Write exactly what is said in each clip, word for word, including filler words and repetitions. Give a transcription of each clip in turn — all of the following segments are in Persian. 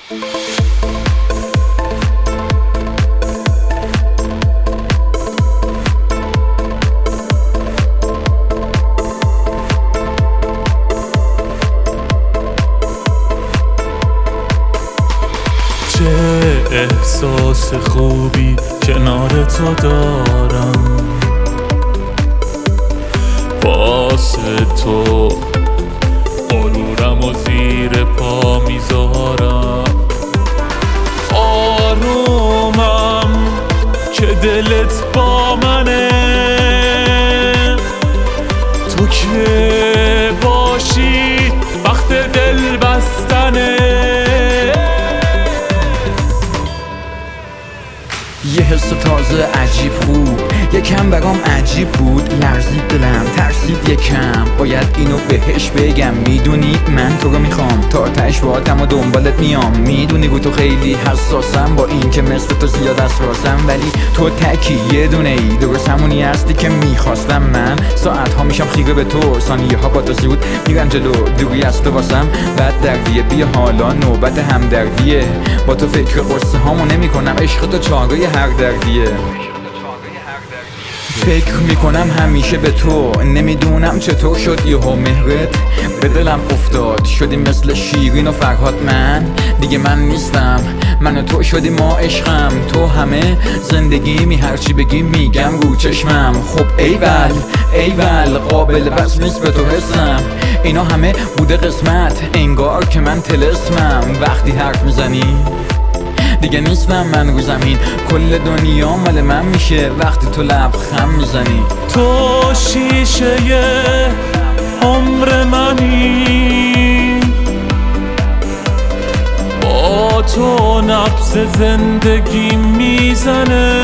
چه احساس خوبی کنار تو دارم، واسه تو غرورم و زیر پا میذارم. آرومم که دلت با منه، تو که باشی وقت دل بستنه. یه حس تازه عجیب خوب یکم برام عجیب بود، لرزید دلم ترسید یکم، باید اینو بهش بگم. میدونی من تو رو میخوام تا تهش باهاتم و دنبالت میام. میدونی رو تو خیلی حساسم، با این که مثل تو زیاد اسراسم، ولی تو تکی یه دونه ای درست همونی هستی که میخواستم. من ساعت ها میشم خیره به تو، ثانیه ها با تو زود میرم جلو، دوری از تو واسم بد دردیه. بیا حالا نوبت همدردیه، با تو فکر قصه هامو نمی کنم، عشق تو چاره هر دردیه. فکر میکنم همیشه به تو، نمیدونم چطور شد یهو مهرت به دلم افتاد، شدی مثل شیرین و فرهاد. من دیگه من نیستم، من و تو شدی ما عشقم، تو همه زندگی می هرچی بگی میگم رو چشمم. خب ایول ایول قابل وصل نیست به تو حسم، اینا همه بوده قسمت، انگار که من طلسمم. وقتی حرف میزنی دیگه نیستم من رو زمین، کل دنیا مال من میشه وقتی تو لبخند میزنی. تو شیشه عمر منی، با تو نبض زندگی میزنه.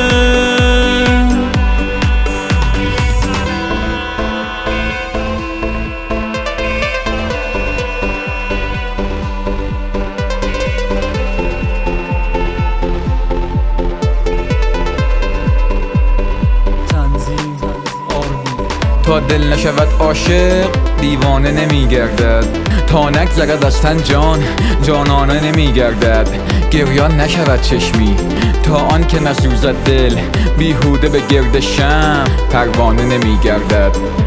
تا دل نشود عاشق دیوانه نمیگردد، تا نگذرد از تن جان جانانه نمیگردد. گریان نشود چشمی تا آن که نسوزد دل، بیهوده به گرد شمع پروانه نمیگردد.